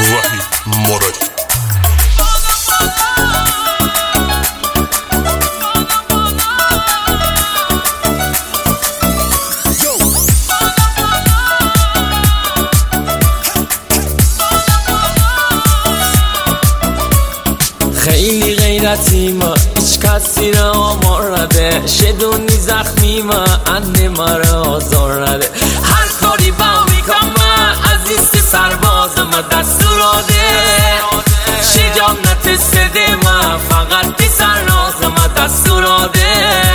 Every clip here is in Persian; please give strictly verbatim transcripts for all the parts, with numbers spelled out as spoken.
وحید مرادی. خیلی غیرتی ما هیچ کسی را آمار نده، شدونی زخمی ما انده ما را آزار نده. هر کاری با میکنم عزیز سرباز ما دستوراده، شجاعت سده ما فقط بی سرناز ما دستوراده.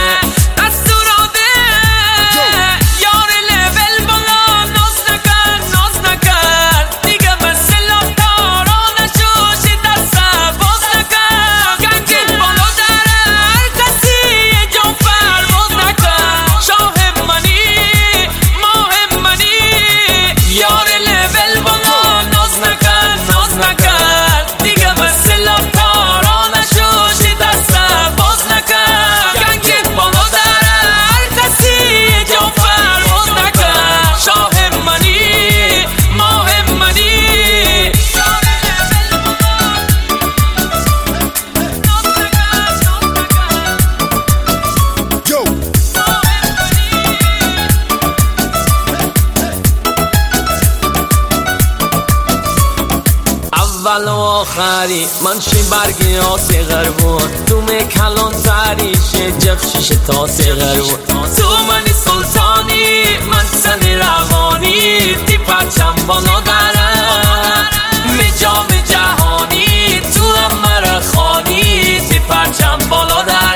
اول و آخری من شی برگی آسی غربون، تو می کلان تری شی جفشیش تاسی غربون. تو منی سلطانی من سنی روانی، تی پچم بالا دارم می جام جهانی، تو هم مرا خانی تی پچم بالا دارم.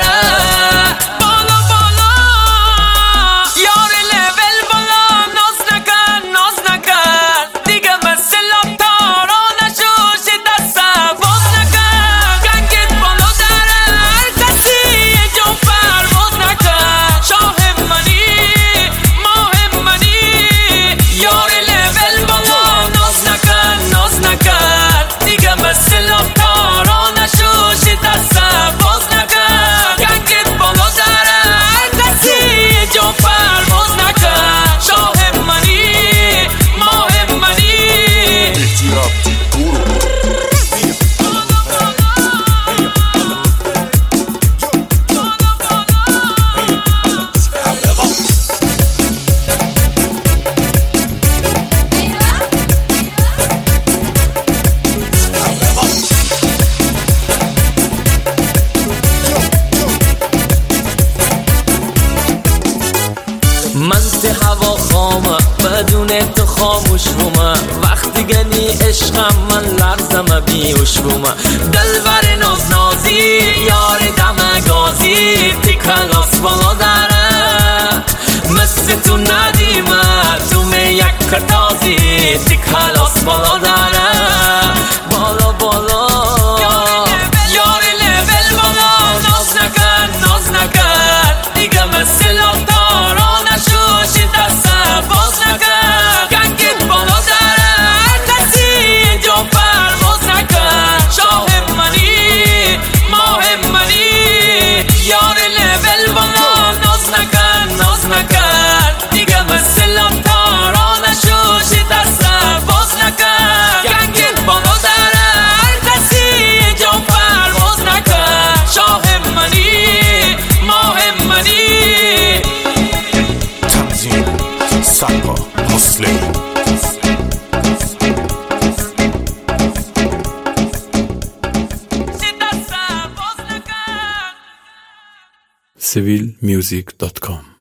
من تی هوا خامه بدون تو خاموش بومه، وقتی گنی عشقم من لرزم بیوش بومه. دلبر ناز نازی یار دم گازی تی کلاس بالا داره، مثل تو ندیمه تو می یک کتازی تی کلاس بالا داره. بالا بالا یار لیول بالا، ناز نکن ناز نکن دیگه مثل آتاران سیویل میوزیک دات کام